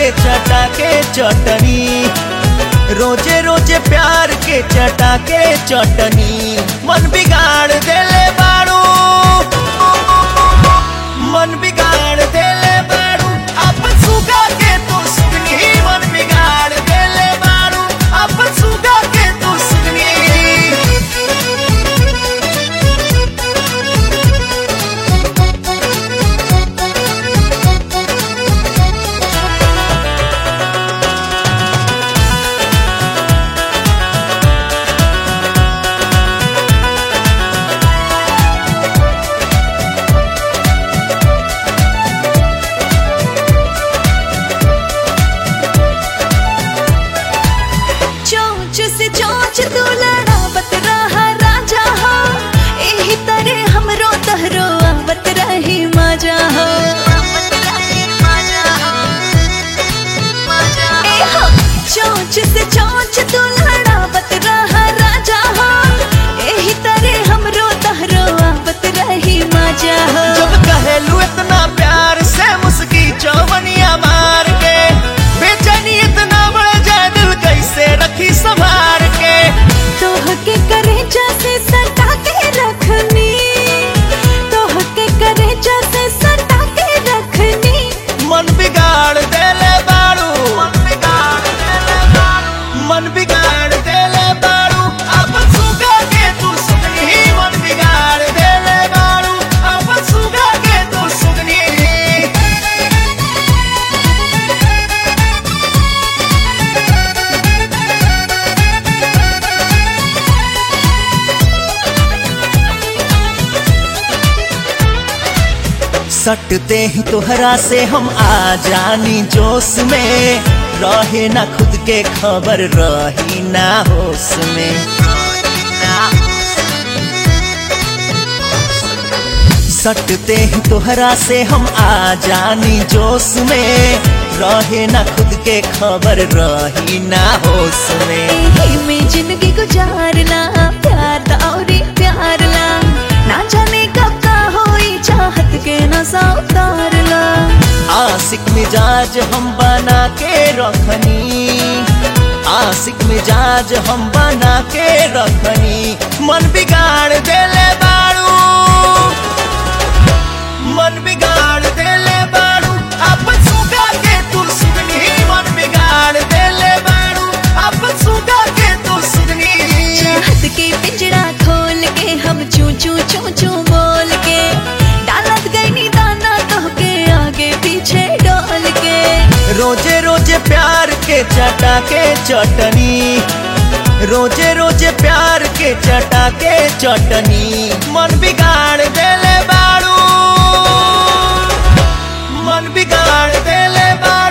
के चटा के चटनी, रोजे रोजे प्यार के चटा के चटनी। मन बिगाड़ देले बाड़ू, मन बिगाड़ देले बाड़ू, अपन सुगा के तू सुगनी। मन बिगाड़ देले बाड़ू, अपन सुगा के तू सुगनी। से चोंच तू लड़ावत रहा राजा हो, एही तरे हमरो तहरो आवत रही मजा हो। चोंच से चोंच तू लड़ावत रहा राजा हो, एही तरे हमरो तहरो आवत रही मजा हो। जब कहेलू इतना प्यार से मुस्की चौवनिया मार के, बेचैनी इतना बढ़ जाए दिल कैसे रखी संभार के। तोह के करेजा से सटा के रखनी, तोह के करेजा से सटा के रखनी। मन बिगाड़ देले बाड़ू, मन बिगाड़ देले बाड़ू, मन बिगाड़ देले बाड़ू, अपन सुगा के तू सुगनी। मन बिगाड़ देले बाड़ू, अपन सुगा के तू सुगनी। सटते ही तोहरा से हम आ जानी जोश में, रहे ना खुद के खबर रही ना होश में। सटते ही तोहरा से हम आ जानी जोश में, रहे ना खुद के खबर रही ना होश में। एही में जिंदगी गुजारना, प्यार दा औरी प्यार ला, ना जाने कब का होई चाहत के नशा उतारला। आशिक मिजाज हम बना के रखनी, आशिक मिजाज हम बना के रखनी। मन बिगाड़ देले बाड़ू, मन बिगाड़ देले बाड़ू, अपन सुगा के तू सुगनी। मन बिगाड़ देले बाड़ू, अपन सुगा के तू सुगनी। चाहत के पिंजरा खोल के हम चू चू चू चू बोल के, डालत गई दाना तो के आगे पीछे डोल के। रोजे रोजे प्यार के चटा के चटनी, रोजे रोजे प्यार के चटा के चटनी। मन बिगाड़ देले बाड़ू, मन बिगाड़ देले बाड़ू।